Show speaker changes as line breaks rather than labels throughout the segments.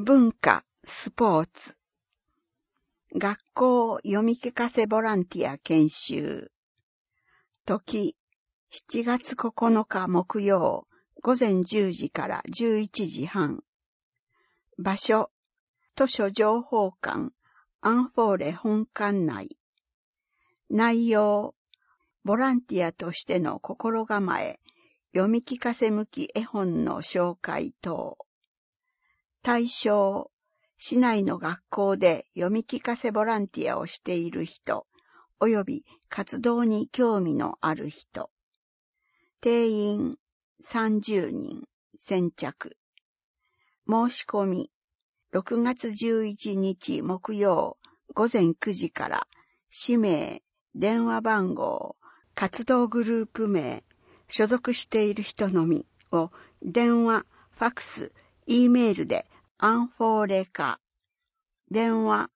文化、スポーツ、学校読み聞かせボランティア研修。時、7月9日木曜、午前10時から11時半。場所、図書情報館、アンフォーレ本館内。内容、ボランティアとしての心構え、読み聞かせ向き絵本の紹介等。対象、市内の学校で読み聞かせボランティアをしている人、および活動に興味のある人。定員30人、先着。申し込み、6月11日木曜午前9時から、氏名、電話番号、活動グループ名、所属している人のみを電話、ファクス、Eメールでアンフォーレか、電話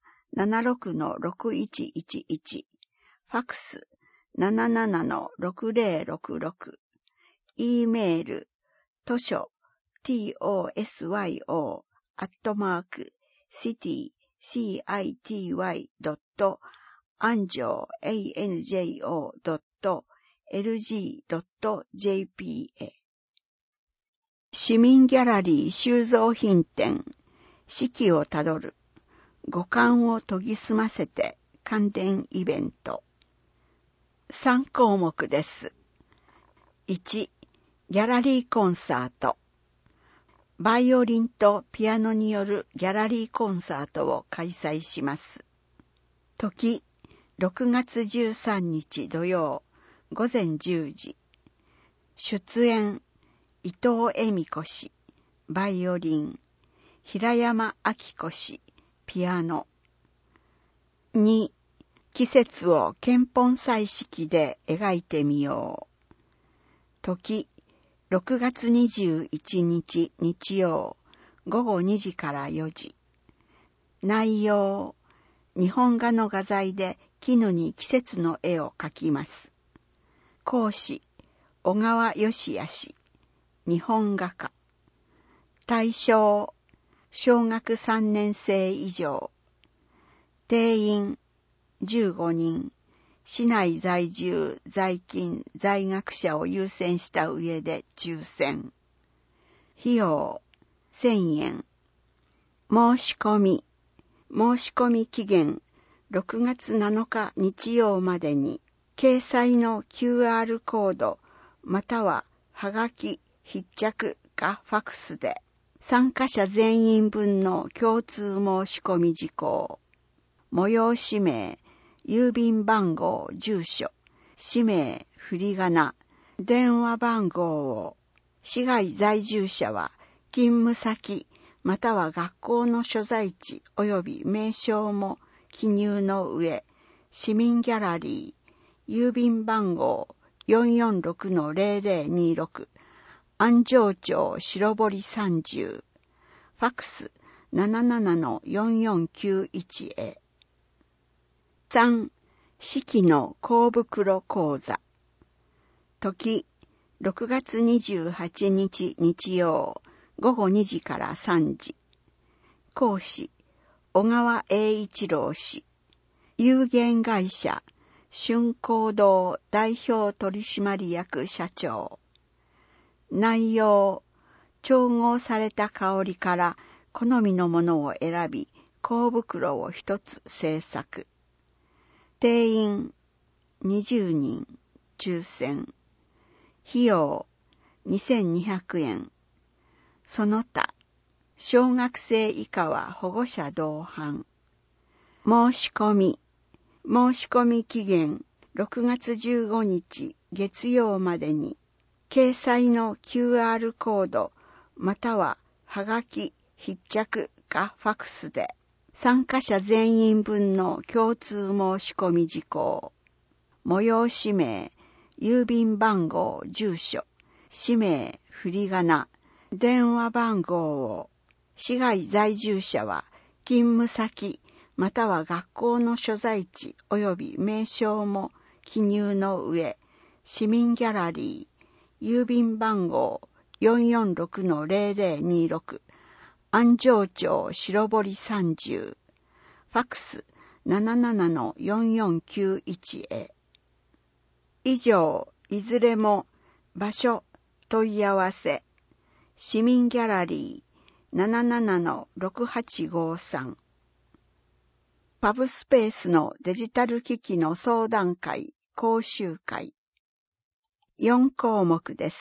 76-6111、ファクス 77-6066、Eメール、図書、tosyo.city.anjo.lg.jp へ。市民ギャラリー収蔵品展、四季をたどる、五感を研ぎ澄ませて関連イベント。3項目です。1、ギャラリーコンサート。バイオリンとピアノによるギャラリーコンサートを開催します。時、6月13日土曜、午前10時。出演、伊藤恵美子氏、バイオリン、平山明子氏、ピアノ。2、季節を献本彩色で描いてみよう。時、6月21日日曜、午後2時から4時。内容、日本画の画材で絹に季節の絵を描きます。講師、小川義也氏、日本画家。対象、小学3年生以上。定員、15人。市内在住、在勤、在学者を優先した上で抽選。費用、1000円。申し込み期限、6月7日日曜までに、掲載の QR コード、または、はがき、筆着かファクスで、参加者全員分の共通申し込み事項。催し名、郵便番号、住所、氏名、振り仮名、電話番号を、市外在住者は、勤務先、または学校の所在地及び名称も記入の上、市民ギャラリー、郵便番号 446-0026、安城町白堀30、ファクス 77-4491 へ。3、四季の香袋講座。時、6月28日日曜、午後2時から3時。講師、小川栄一郎氏。有限会社、春光堂代表取締役社長。内容、調合された香りから好みのものを選び、香袋を一つ制作。定員、20人、抽選。費用、2200円。その他、小学生以下は保護者同伴。申し込み期限、6月15日月曜までに、掲載の QR コード、または、はがき、筆着かファクスで、参加者全員分の共通申し込み事項。催し名、郵便番号、住所、氏名、振り仮名、電話番号を、市外在住者は、勤務先、または学校の所在地及び名称も記入の上、市民ギャラリー、郵便番号 446-0026、 安城町白堀30、ファックス 77-4491 へ。以上、いずれも場所、問い合わせ、市民ギャラリー 77-6853。パブスペースのデジタル機器の相談会、講習会。4項目です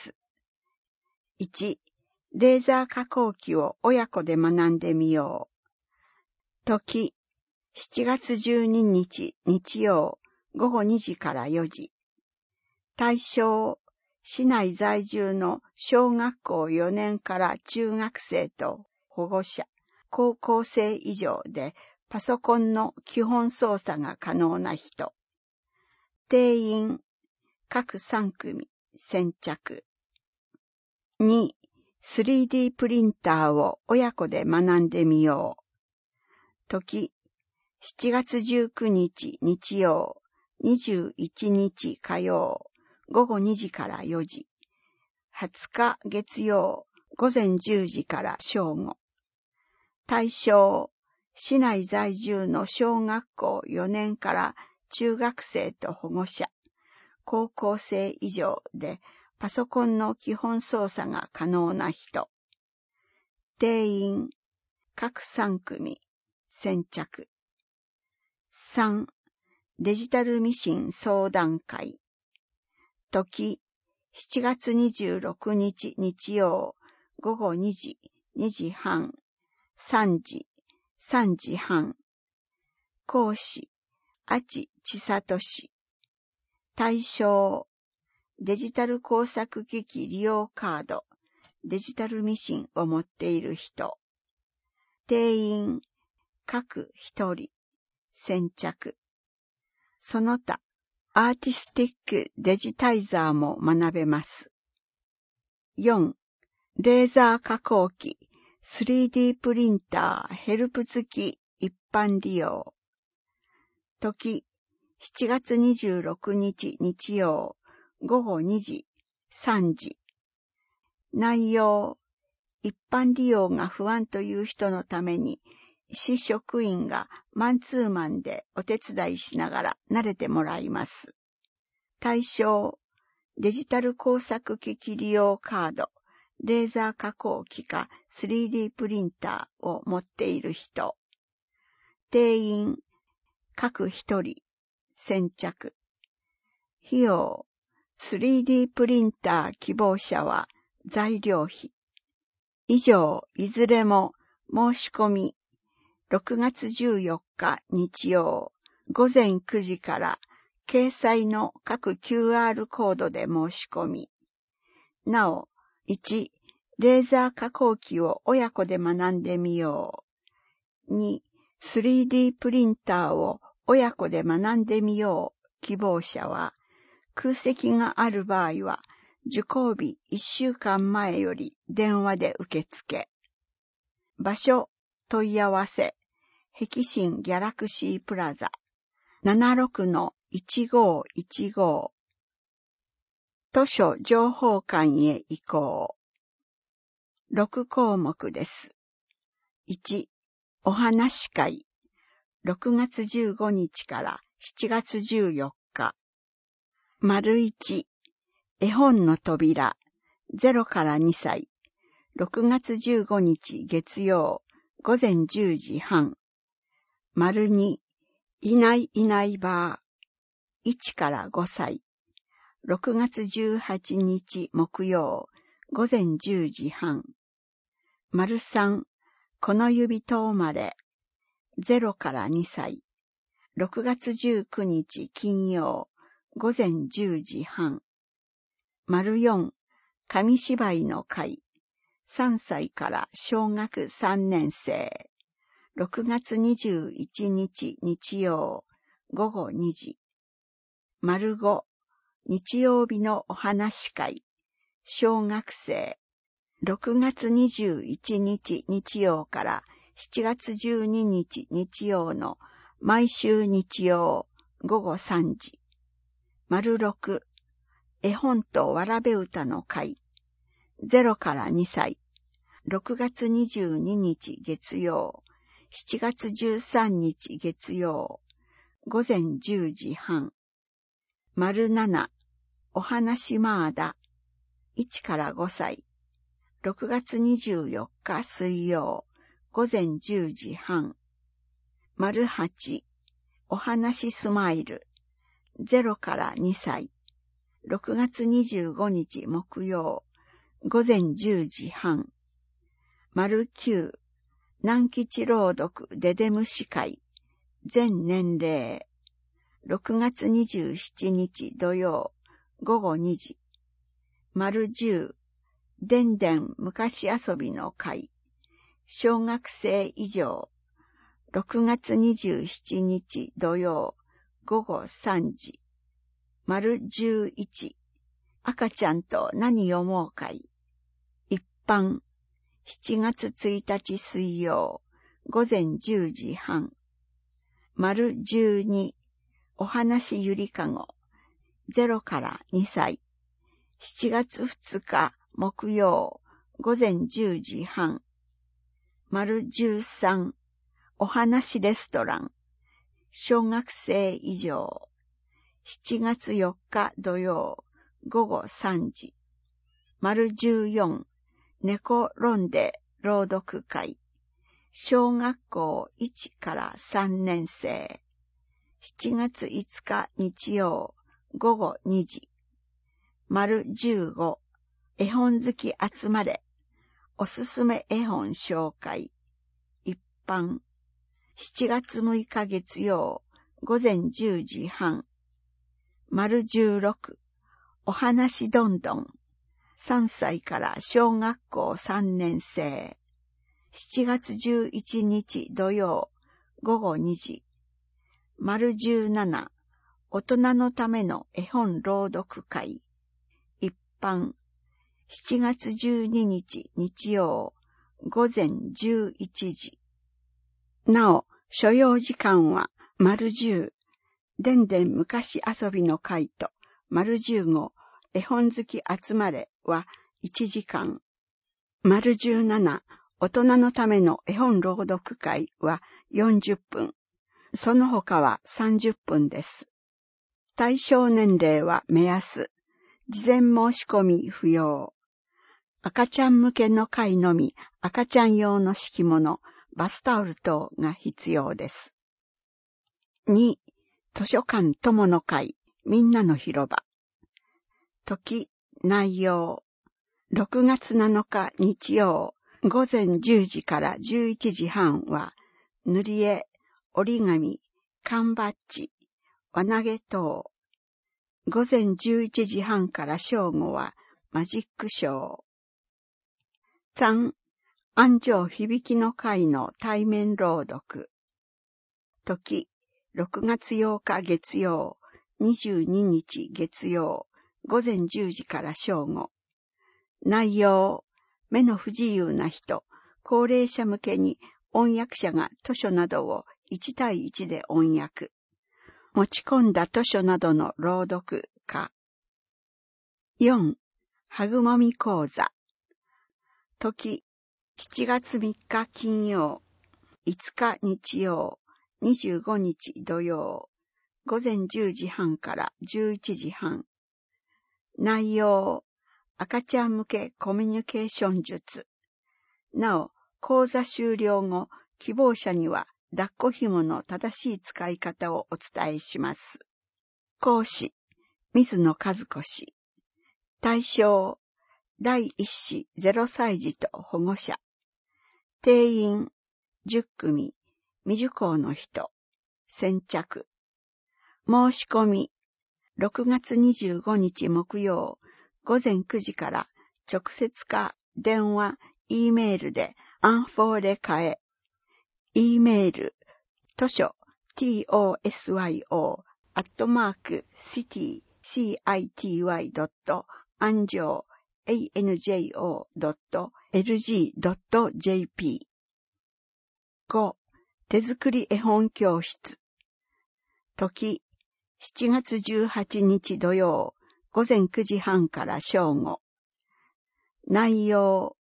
。1、レーザー加工機を親子で学んでみよう。時、7月12日日曜午後2時から4時。対象、市内在住の小学校4年から中学生と保護者、高校生以上でパソコンの基本操作が可能な人。定員、各3組、先着。2、3D プリンターを親子で学んでみよう。時、7月19日日曜、21日火曜、午後2時から4時。20日月曜、午前10時から正午。対象、市内在住の小学校4年から中学生と保護者、高校生以上でパソコンの基本操作が可能な人。定員、各3組、先着。3、デジタルミシン相談会。時、7月26日日曜、午後2時、2時半、3時、3時半。講師、阿智千里氏。対象、デジタル工作機器利用カード、デジタルミシンを持っている人。定員、各1人、先着。その他、アーティスティックデジタイザーも学べます。4、レーザー加工機、3D プリンターヘルプ付き一般利用。時、7月26日日曜、午後2時、3時。内容、一般利用が不安という人のために、市職員がマンツーマンでお手伝いしながら慣れてもらいます。対象、デジタル工作機器利用カード、レーザー加工機か 3D プリンターを持っている人。定員、各1人、先着。費用、3D プリンター希望者は材料費。以上、いずれも申し込み、6月14日日曜、午前9時から掲載の各 QR コードで申し込み。なお、1、レーザー加工機を親子で学んでみよう。2、3D プリンターを親子で学んでみよう希望者は、空席がある場合は、受講日1週間前より電話で受付。場所、問い合わせ、碧新ギャラクシープラザ、76-1515。図書情報館へ移行。6項目です。1、お話会。6月15日から7月14日。1、絵本の扉。0から2歳。6月15日月曜、午前10時半。2、いないいないばー。1から5歳。6月18日木曜、午前10時半。3、この指とまれ。0から2歳。6月19日金曜、午前10時半。4、紙芝居の会。3歳から小学3年生。6月21日日曜、午後2時。5、日曜日のお話会。小学生。6月21日日曜から7月12日日曜の毎週日曜午後3時。6、絵本とわらべ歌の会。0から2歳。 6月22日月曜、7月13日月曜、午前10時半。07、お話まーだ、1から5歳。6月24日水曜、午前10時半。08、お話スマイル、0から2歳。6月25日木曜、午前10時半。09、南吉朗読デデム司会、全年齢。6月27日土曜、午後2時。10、でんでん昔遊びの会、小学生以上。6月27日土曜、午後3時。11、赤ちゃんと何読もう会、一般。7月1日水曜、午前10時半。12、お話ゆりかご、0から2歳。7月2日木曜、午前10時半。13、お話レストラン、小学生以上。7月4日土曜、午後3時。14、猫ロンデ朗読会、小学校1から3年生。7月5日日曜、午後2時。15、絵本好き集まれ、おすすめ絵本紹介、一般。7月6日月曜、午前10時半。16、お話どんどん、3歳から小学校3年生。7月11日土曜、午後2時。17、大人のための絵本朗読会、一般。7月12日日曜、午前11時。なお、所要時間は、10、でんでん昔遊びの会と、15、絵本好き集まれは1時間。17、大人のための絵本朗読会は40分。その他は30分です。対象年齢は目安。事前申し込み不要。赤ちゃん向けの会のみ、赤ちゃん用の敷物、バスタオル等が必要です。2、図書館友の会、みんなの広場。時、内容。6月7日日曜、午前10時から11時半は、塗り絵、折り紙、缶バッジ、輪投げ等。午前11時半から正午は、マジックショー。3、安城響きの会の対面朗読。時、6月8日月曜、22日月曜、午前10時から正午。内容、目の不自由な人、高齢者向けに翻訳者が図書などを1対1で翻訳。持ち込んだ図書などの朗読家。4、はぐもみ講座。時、7月3日金曜、5日日曜、25日土曜、午前10時半から11時半。内容、赤ちゃん向けコミュニケーション術。なお、講座終了後、希望者には抱っこ紐の正しい使い方をお伝えします。講師、水野和子氏。対象、第1子0歳児と保護者。定員、10組、未受講の人。先着。申し込み、6月25日木曜、午前9時から直接か電話、E メールでアンフォーレカへ。E メール、図書、tosyo@city.anjo.lg.jp。5、手作り絵本教室。時、7月18日土曜、午前9時半から正午。内容、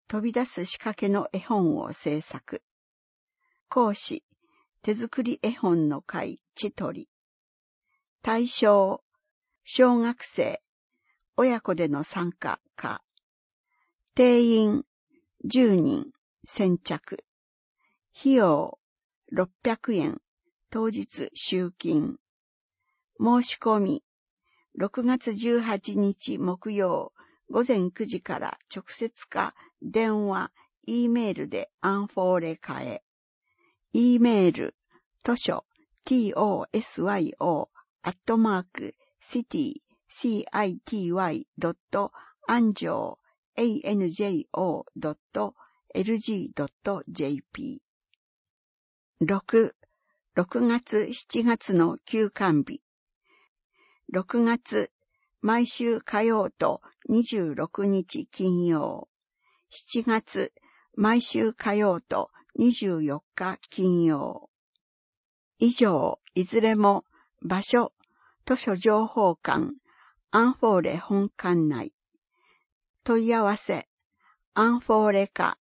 飛び出す仕掛けの絵本を制作。講師、手作り絵本の会、ちとり。対象、小学生、親子での参加か。定員、10人、先着。費用、600円、当日集金。申し込み、6月18日木曜、午前9時から直接か電話、E メールでアンフォーレ化へ。E メール、図書、tosyo.city.anjo.lg.jp。6月7月の休館日。6月、毎週火曜と26日金曜。7月、毎週火曜と24日金曜。以上、いずれも場所、図書情報館、アンフォーレ本館内。問い合わせ、アンフォーレ課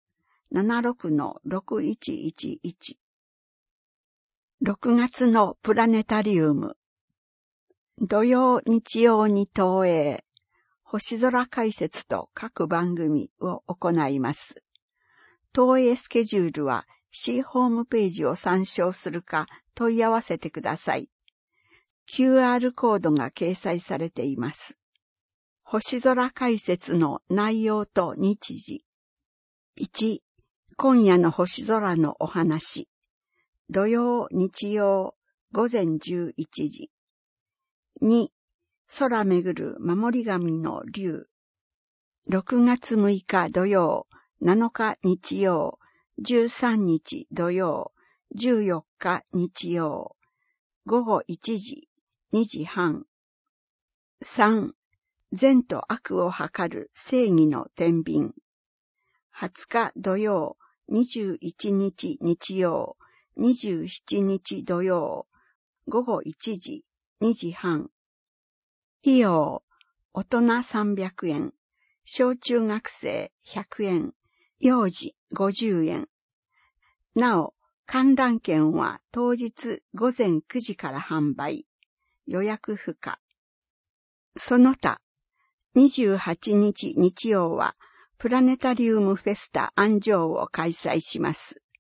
76-6111。6月のプラネタリウム。土曜日曜に投影、星空解説と各番組を行います。投影スケジュールは C ホームページを参照するか問い合わせてください。QR コードが掲載されています。星空解説の内容と日時。1、今夜の星空のお話。土曜、日曜、午前11時。2、空めぐる守り神の竜。6月6日土曜、7日日曜、13日土曜、14日日曜。午後1時、2時半。3、善と悪を測る正義の天秤。20日土曜、21日日曜、27日土曜。午後1時、2時半。費用、大人300円、小中学生100円、幼児50円。なお、観覧券は当日午前9時から販売。予約不可。その他、28日日曜はプラネタリウムフェスタ安城を開催します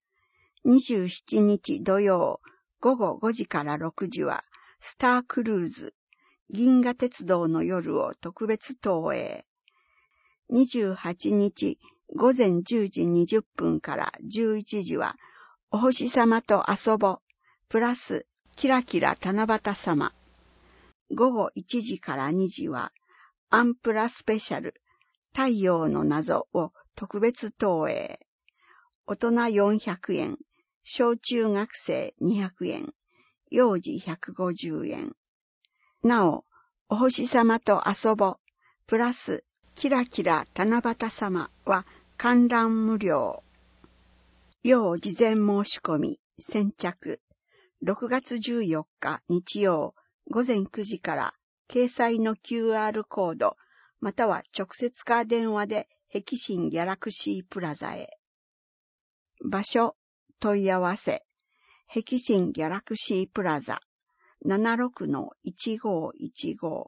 。27日土曜午後5時から6時はスタークルーズ銀河鉄道の夜を特別投影。28日午前10時20分から11時はお星様と遊ぼプラスキラキラ七夕様。午後1時から2時はアンプラスペシャル太陽の謎を特別投影。大人400円、小中学生200円、幼児150円。なお、お星様と遊ぼプラスキラキラ七夕様は観覧無料。要事前申し込み、先着。6月14日日曜午前9時から掲載の QR コードまたは直接か電話で碧新ギャラクシープラザへ。場所、問い合わせ、碧新ギャラクシープラザ 76-1515。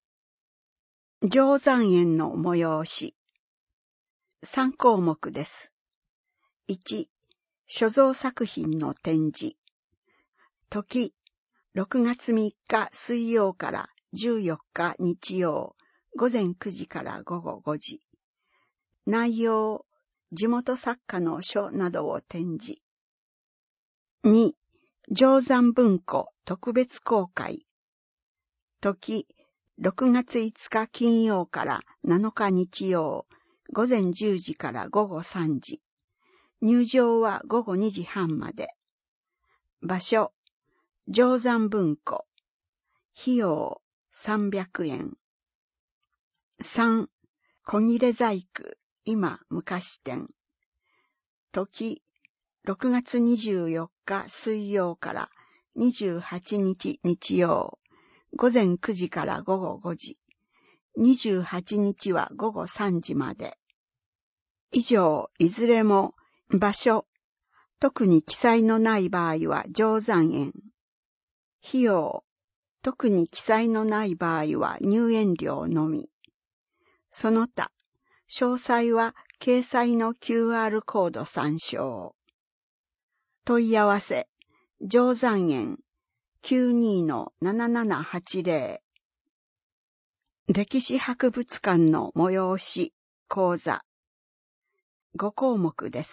定山園の催し。3項目です。1、所蔵作品の展示。時、6月3日水曜から14日日曜、午前9時から午後5時。内容、地元作家の書などを展示。2、定山文庫特別公開。時、6月5日金曜から7日日曜、午前10時から午後3時。入場は午後2時半まで。場所、定山文庫。費用、300円。3、小切細工、今昔展。時、6月24日水曜から28日日曜、午前9時から午後5時。28日は午後3時まで。 以上、いずれも場所、特に記載のない場合は定山園。費用、特に記載のない場合は入園料のみ。その他、詳細は掲載の QR コード参照。問い合わせ、定山園 92-7780。歴史博物館の催し、講座。5項目です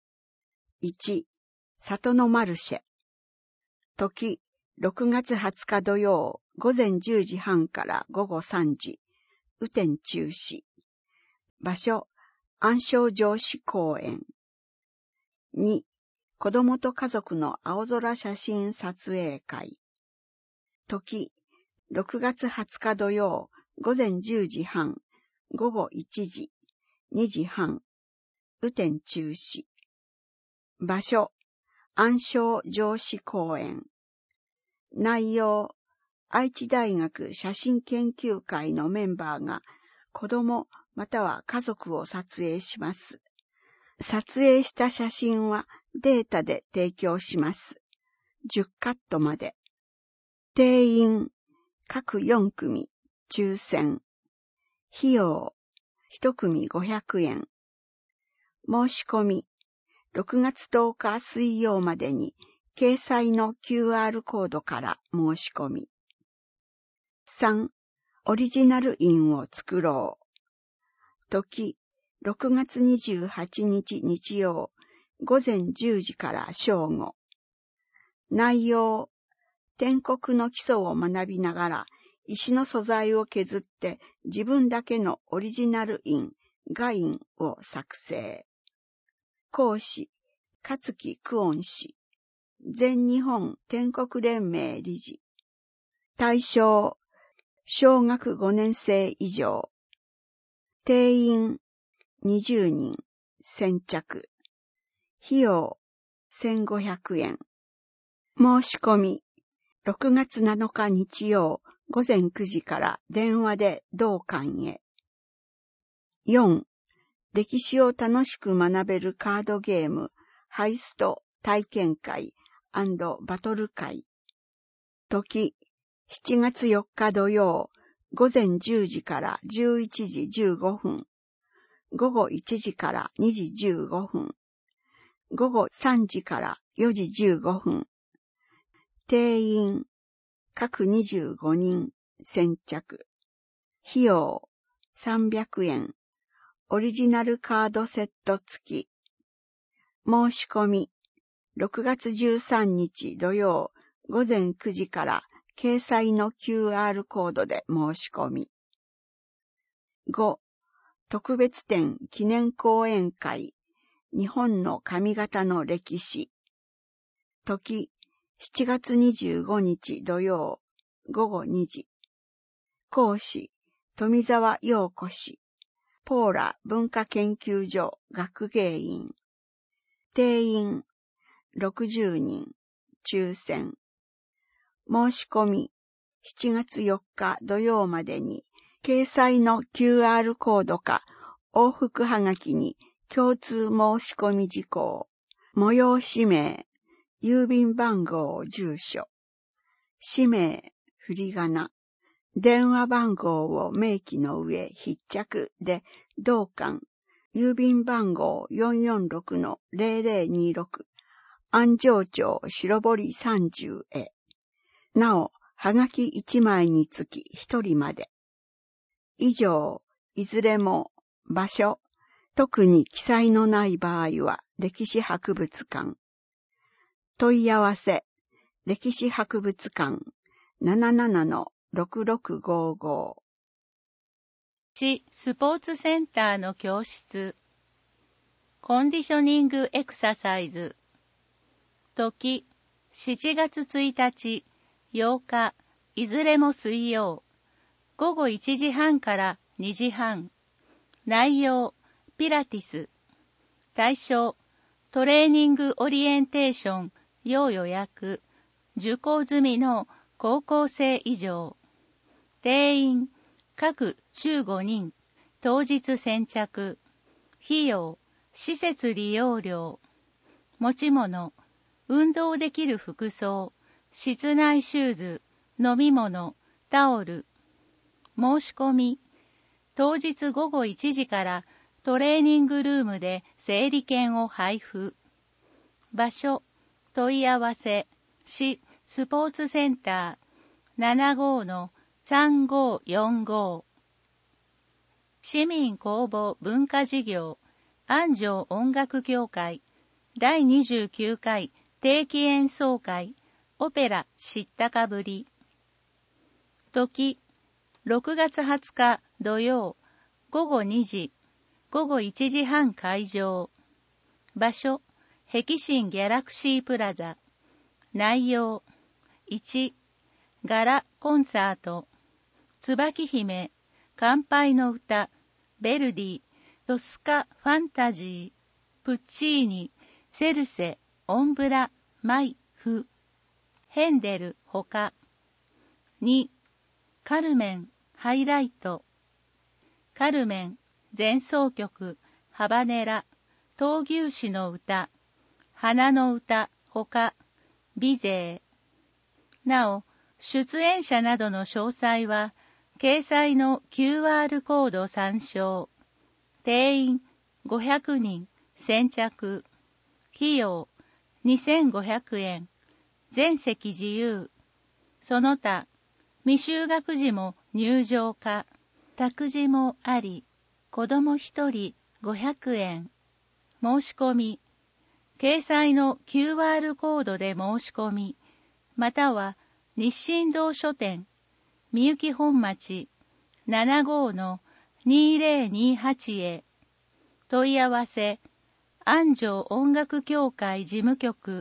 。1、里のマルシェ。時、6月20日土曜、午前10時半から午後3時。雨天中止。場所、安昌城址公園。2、子供と家族の青空写真撮影会。時、6月20日土曜、午前10時半、午後1時、2時半。雨天中止。場所、安昌城址公園。内容、愛知大学写真研究会のメンバーが子供または家族を撮影します。撮影した写真はデータで提供します。10カットまで。定員、各4組、抽選。費用、1組500円。申し込み、6月10日水曜までに掲載の QR コードから申し込み。3、オリジナル印を作ろう。時、6月28日日曜、午前10時から正午。内容、篆刻の基礎を学びながら、石の素材を削って自分だけのオリジナル印、画印を作成。講師、勝木久遠氏。全日本篆刻連盟理事。対象、小学5年生以上。定員、20人。先着。費用、1500円。申し込み、6月7日日曜、午前9時から電話で同館へ。4、歴史を楽しく学べるカードゲーム、ハイスト体験会&バトル会。時、7月4日土曜、午前10時から11時15分。午後1時から2時15分。午後3時から4時15分。定員、各25人、先着。費用、300円。オリジナルカードセット付き。申し込み、6月13日土曜、午前9時から掲載の QR コードで申し込み。5、特別展記念講演会、日本の髪型の歴史。時、7月25日土曜、午後2時。講師、富澤陽子氏。ポーラ文化研究所学芸員。定員、60人。抽選。申し込み、7月4日土曜までに、掲載の QR コードか、往復はがきに共通申し込み事項、催し名、郵便番号、住所、氏名、振り仮名、電話番号を明記の上筆着で同館、郵便番号 446-0026、安城町白堀30へ。なお、はがき1枚につき1人まで。以上、いずれも場所、特に記載のない場合は歴史博物館。問い合わせ、歴史博物館 77-6655。
市スポーツセンターの教室。コンディショニングエクササイズ。時、7月1日、8日、いずれも水曜。午後1時半から2時半。内容、ピラティス。対象、トレーニングオリエンテーション、要予約。受講済みの高校生以上。定員、各15人。当日先着。 費用、施設利用料、持ち物、運動できる服装、室内シューズ、飲み物、タオル。申し込み、当日午後1時からトレーニングルームで整理券を配布。場所、問い合わせ、市スポーツセンター 75-3545。市民公募文化事業、安城音楽協会、第29回定期演奏会、オペラ知ったかぶり。時、6月20日土曜、午後2時、午後1時半会場。場所、碧新ギャラクシープラザ。内容、1、ガラコンサート。椿姫、乾杯の歌、ベルディ、トスカファンタジー、プッチーニ、セルセ、オンブラ、マイ、フ、ヘンデル、ほか。2、カルメン、ハイライト。カルメン、前奏曲、ハバネラ、闘牛士の歌、花の歌、ほか、美勢。なお、出演者などの詳細は、掲載の QR コード参照。定員500人、先着。費用2500円。全席自由。その他、未就学児も入場可。託児もあり、子供1人500円。申し込み。掲載の QR コードで申し込み、または日進堂書店、みゆき本町 75-2028 へ。問い合わせ、安城音楽協会事務局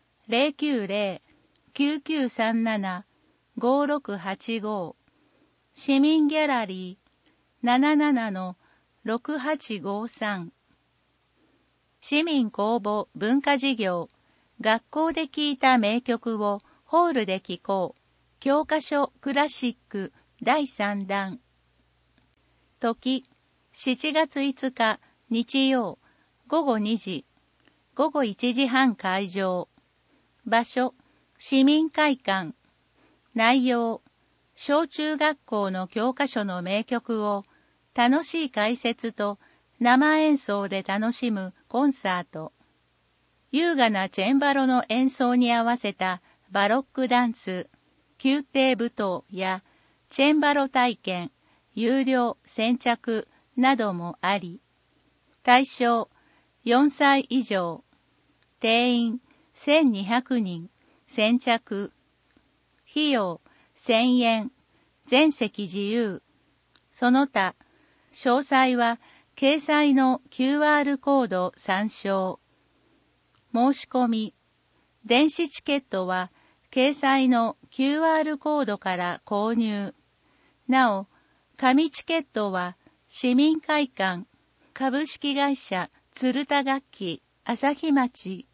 090-9937-5685 市民ギャラリー 77-6853。市民公募文化事業、学校で聴いた名曲をホールで聴こう。教科書クラシック第3弾。時、7月5日日曜、午後2時、午後1時半会場。場所、市民会館。内容、小中学校の教科書の名曲を楽しい解説と生演奏で楽しむコンサート。優雅なチェンバロの演奏に合わせたバロックダンス、宮廷舞踏やチェンバロ体験、有料先着などもあり、対象4歳以上、定員1200人、先着、費用1000円、全席自由。その他、詳細は掲載の QR コード参照。申し込み、電子チケットは掲載の QR コードから購入。なお、紙チケットは市民会館、株式会社鶴田楽器朝日町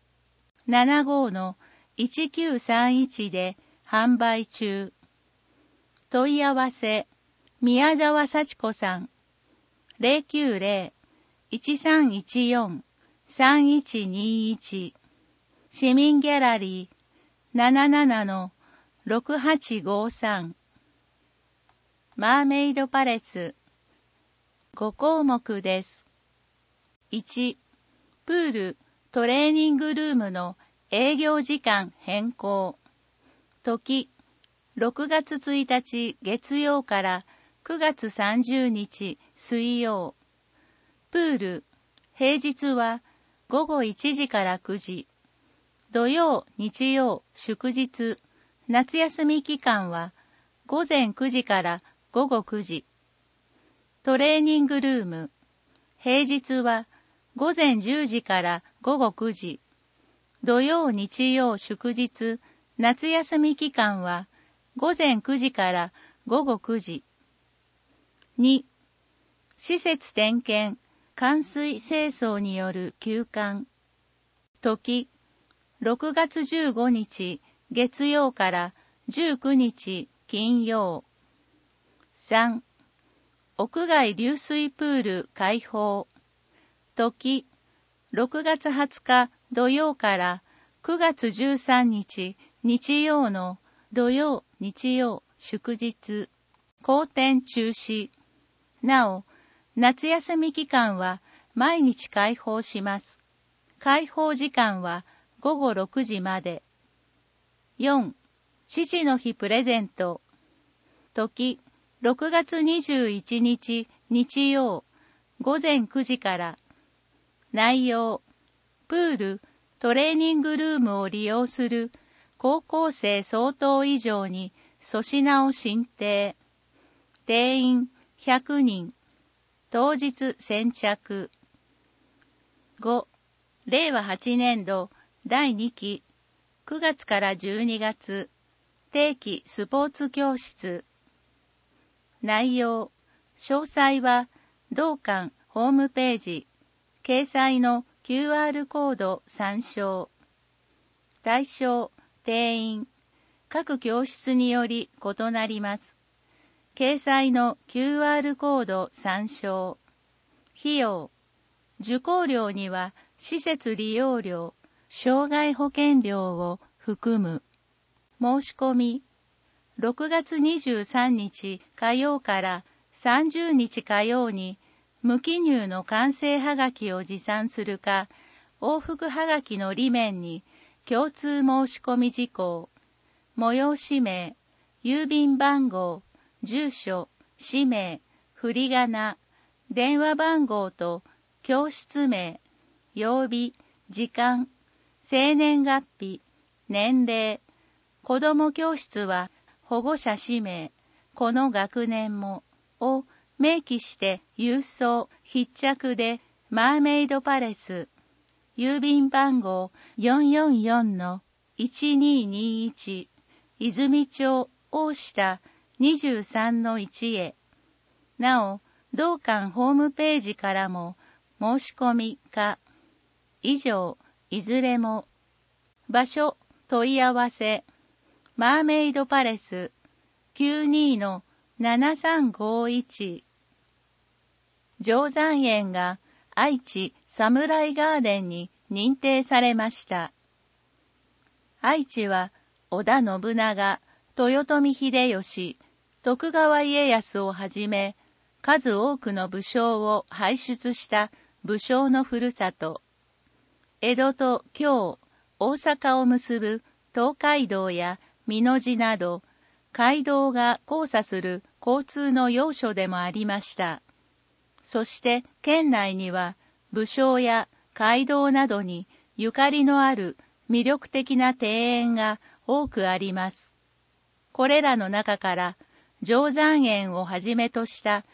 75-1931 で販売中。問い合わせ、宮沢幸子さん。090-1314-3121 市民ギャラリー 77-6853 マーメイドパレス5項目です。1、プール、トレーニングルームの営業時間変更。時、6月1日月曜から9月30日水曜。プール、平日は午後1時から9時。土曜、日曜、祝日、夏休み期間は午前9時から午後9時。トレーニングルーム、平日は午前10時から午後9時。土曜、日曜、祝日、夏休み期間は午前9時から午後9時。2、施設点検、換水清掃による休館。時、6月15日月曜から19日金曜。3、屋外流水プール開放。 時、6月20日土曜から9月13日日曜の土曜、日曜、祝日、公展中止。なお、夏休み期間は毎日開放します。開放時間は午後6時まで。4. 父の日プレゼント。時、6月21日日曜、午前9時から。内容、プール、トレーニングルームを利用する高校生相当以上に粗品を申請。定員100人。当日先着。5. 令和8年度第2期9月から12月定期スポーツ教室。内容、詳細は同館ホームページ掲載の QR コード参照。対象、定員、各教室により異なります。掲載の QR コード参照。費用、受講料には施設利用料、障害保険料を含む。申し込み、6月23日火曜から30日火曜に無記入の完成はがきを持参するか、往復はがきの裏面に共通申し込み事項、催し名、郵便番号、住所、氏名、振り仮名、電話番号と教室名、曜日、時間、生年月日、年齢、子ども教室は保護者氏名、この学年も、を明記して郵送、必着でマーメイドパレス、郵便番号 444-1221、泉町大下23-1へ。なお、同館ホームページからも申し込みか。以上、いずれも。場所、問い合わせ。マーメイドパレス 92-7351。定山園が愛知サムライガーデンに認定されました。愛知は織田信長、豊臣秀吉、徳川家康をはじめ、数多くの武将を輩出した武将のふるさと。江戸と京、大阪を結ぶ東海道や美濃路など、街道が交差する交通の要所でもありました。そして県内には武将や街道などにゆかりのある魅力的な庭園が多くあります。これらの中から定山園をはじめとした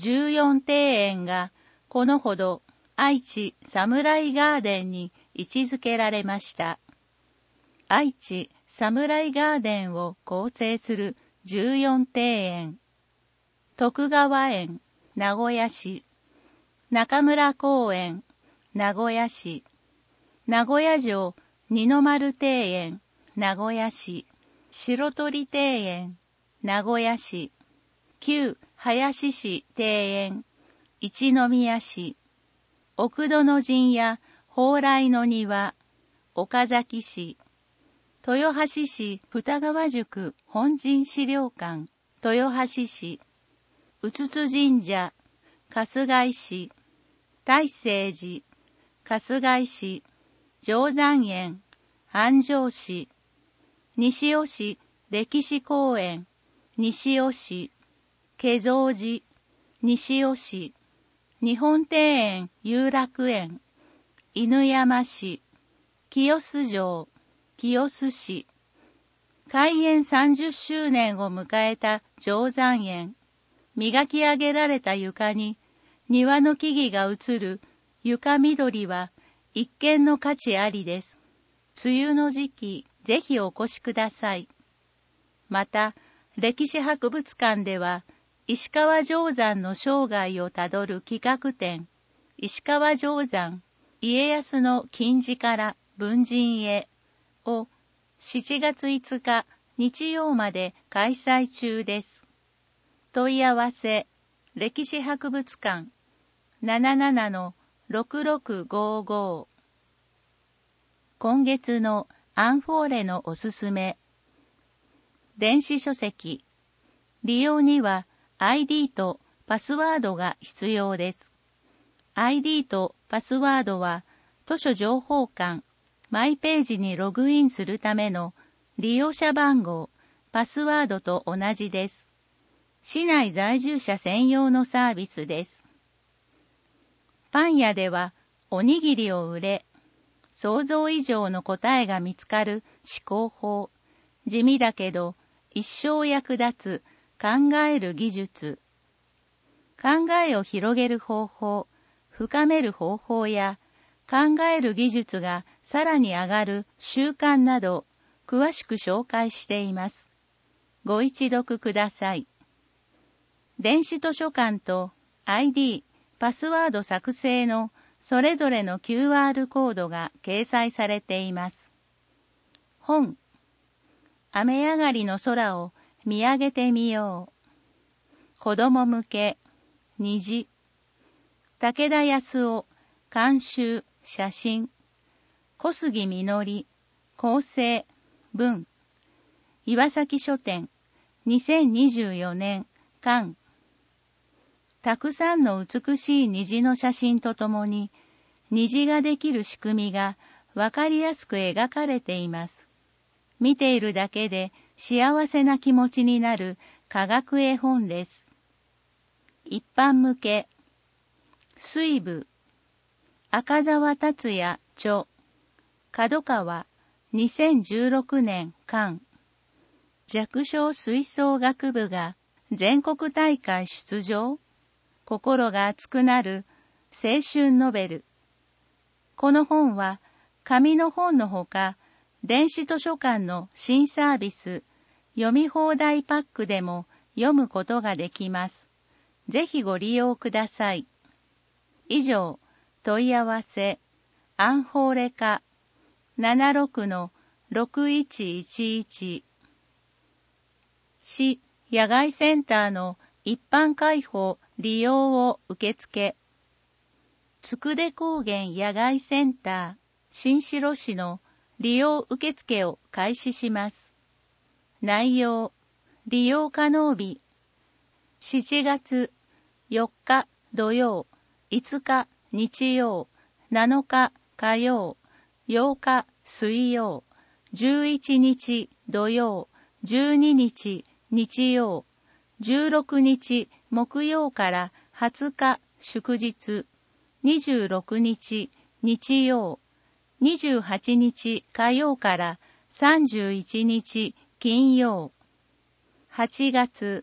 14庭園がこのほど愛知サムライガーデンに位置づけられました。愛知サムライガーデンを構成する14庭園。徳川園、名古屋市。中村公園、名古屋市。名古屋城、二の丸庭園、名古屋市。白鳥庭園、名古屋市。旧林市庭園、一宮市。奥戸の陣や蓬莱の庭、岡崎市。豊橋市二川宿本陣資料館、豊橋市。うつつ神社、春日井市。大聖寺、春日井市。定山園、安城市。西尾市歴史公園、西尾市。化蔵寺、西尾市。日本庭園有楽園、犬山市。清洲城、清洲市。開園30周年を迎えた定山園。磨き上げられた床に庭の木々が映る床緑は一見の価値ありです。梅雨の時期、ぜひお越しください。また、歴史博物館では、石川定山の生涯をたどる企画展、石川定山、家康の金字から文人へを7月5日日曜まで開催中です。問い合わせ、歴史博物館 77-5 6655。今月のアンフォーレのおすすめ。電子書籍。利用には ID とパスワードが必要です。ID とパスワードは図書情報館、マイページにログインするための利用者番号、パスワードと同じです。市内在住者専用のサービスです。パン屋ではおにぎりを売れ、想像以上の答えが見つかる思考法、地味だけど一生役立つ考える技術、考えを広げる方法、深める方法や考える技術がさらに上がる習慣など詳しく紹介しています。ご一読ください。電子図書館と ID、パスワード作成のそれぞれの QR コードが掲載されています。本。雨上がりの空を見上げてみよう。子供向け。虹。武田康夫。監修。写真。小杉みのり。構成。文。岩崎書店。2024年。巻。たくさんの美しい虹の写真とともに、虹ができる仕組みがわかりやすく描かれています。見ているだけで幸せな気持ちになる科学絵本です。一般向け。水部。赤澤達也著。角川。2016年巻。弱小吹奏楽部が全国大会出場？心が熱くなる青春ノベル。この本は紙の本のほか、電子図書館の新サービス、読み放題パックでも読むことができます。ぜひご利用ください。以上、問い合わせ、アンフォーレ課 76-6111 市野外センターの一般開放利用を受付。佃高原野外センター新城市の利用受付を開始します。内容、利用可能日、7月4日土曜、5日日曜、7日火曜、8日水曜、11日土曜、12日日曜、16日木曜から20日祝日、26日日曜、28日火曜から31日金曜。8月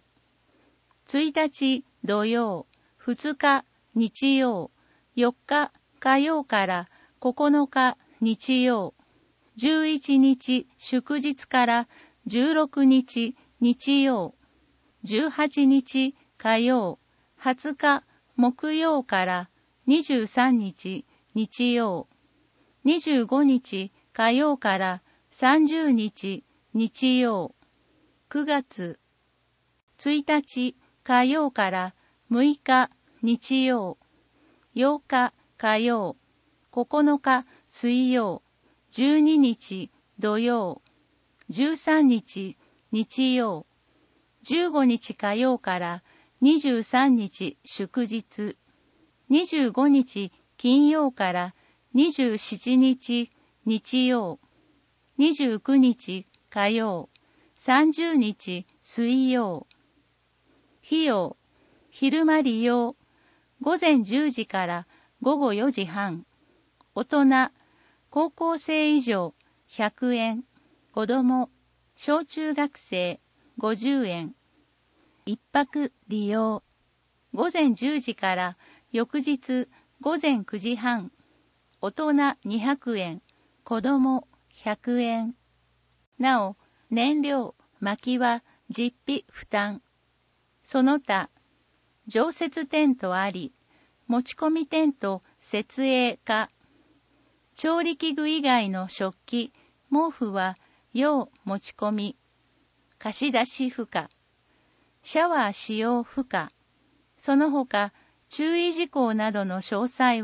1日土曜、2日日曜、4日火曜から9日日曜、11日祝日から16日日曜、18日火曜、20日木曜から23日日曜、25日火曜から30日日曜。9月1日火曜から6日日曜、8日火曜、9日水曜、12日土曜、13日日曜、15日火曜から23日祝日、25日金曜から27日日曜、29日火曜、30日水曜。費用、昼間利用、午前10時から午後4時半。大人、高校生以上100円。子供、小中学生50円。一泊利用。午前10時から翌日午前9時半。大人200円。子供100円。なお、燃料、薪は実費負担。その他、常設テントあり、持ち込みテント設営可。調理器具以外の食器、毛布は要持ち込み。貸し出し不可。シャワー使用不可。その他、注意事項などの詳細は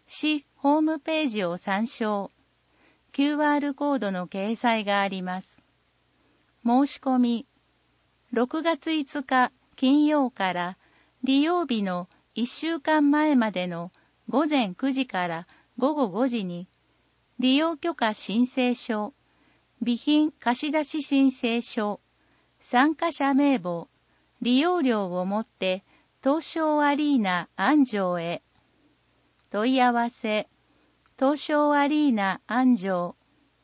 市ホームページを参照。QR コードの掲載があります。申し込み、6月5日金曜から利用日の1週間前までの午前9時から午後5時に、利用許可申請書、備品貸出申請書、参加者名簿、利用料をもって東証アリーナ安城へ。問い合わせ、東証アリーナ安城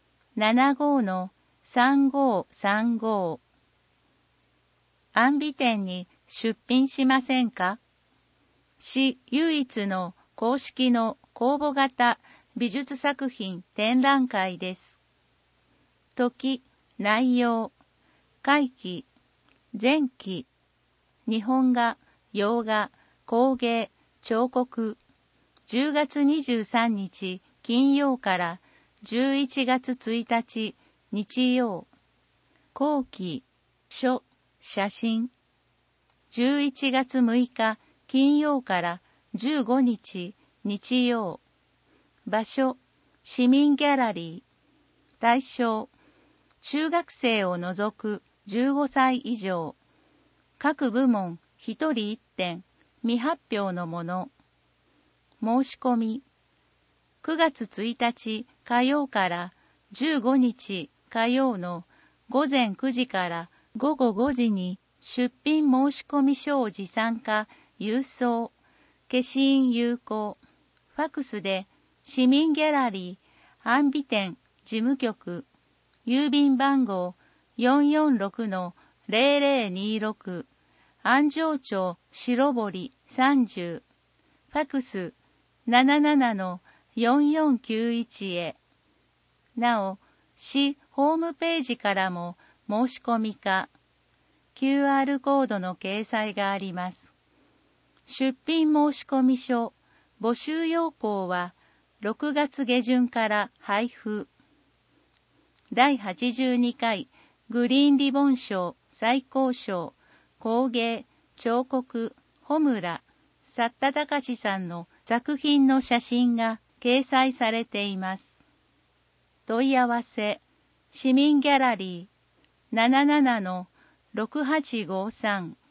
75-3535。安美店に出品しませんか？市唯一の公式の公募型美術作品展覧会です。時、内容、会期、前期、日本画、洋画、工芸、彫刻、10月23日金曜から11月1日日曜、後期、書、写真、11月6日金曜から15日日曜、場所、市民ギャラリー、対象、中学生を除く15歳以上、各部門1人1点、未発表のもの。申し込み、9月1日火曜から15日火曜の午前9時から午後5時に出品申し込み書を持参か郵送、消印有効、ファクスで市民ギャラリー安美店事務局、郵便番号 446-0026、安城町白堀30、ファクス 77-4491 へ。なお、市ホームページからも申し込みか、QR コードの掲載があります。出品申込書、募集要項は6月下旬から配布。第82回グリーンリボン賞最高賞工芸彫刻穂村作田隆さんの作品の写真が掲載されています。問い合わせ、市民ギャラリー 77-6853